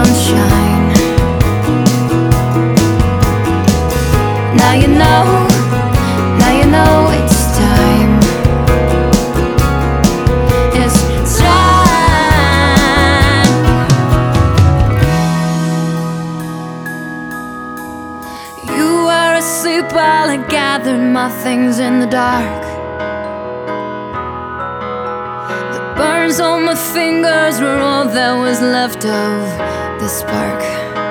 sunshine. Now you know, now you know it's time. It's time. You were asleep while I gathered my things in the dark. The burns on my fingers were all that was left of the spark.